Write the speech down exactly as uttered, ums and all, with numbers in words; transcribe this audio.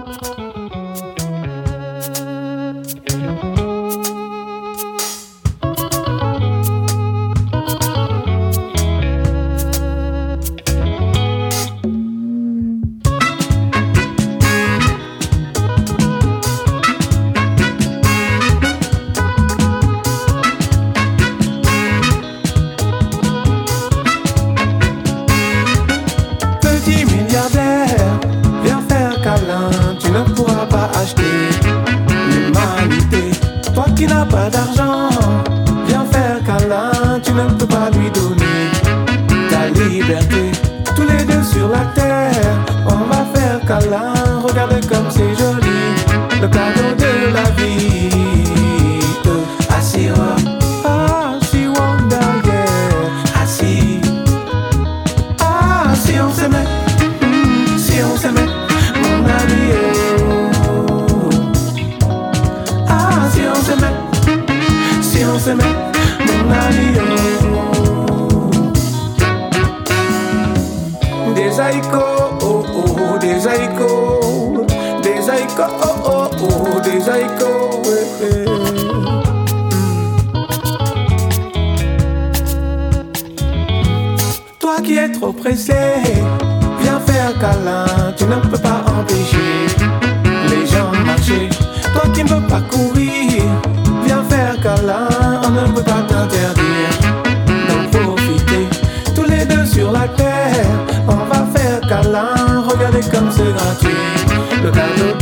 Tu ne pourras pas acheter l'humanité. Toi qui n'as pas d'argent, viens faire câlin. Tu ne peux pas lui donner ta liberté. Tous les deux sur la terre, on va faire câlin. Regardez comme c'est joli, le cadeau de la vie. Assis, assis, wonder, yeah. Assis, ah, si on s'aimait, mm, si on s'aimait. Ah, si on s'aimait, si on s'aimait, mon ami, oh. Des haïkos, oh oh, des haïkos, des haïkos, oh oh oh, des haïkos, ouais, ouais. Toi qui es trop pressé, viens faire câlin, tu ne peux pas empêcher les gens de marcher. Toi qui ne veux pas courir, viens faire câlin, on ne peut pas t'interdire d'en profiter. Tous les deux sur la terre, on va faire câlin. Regardez comme c'est gratuit, le cadeau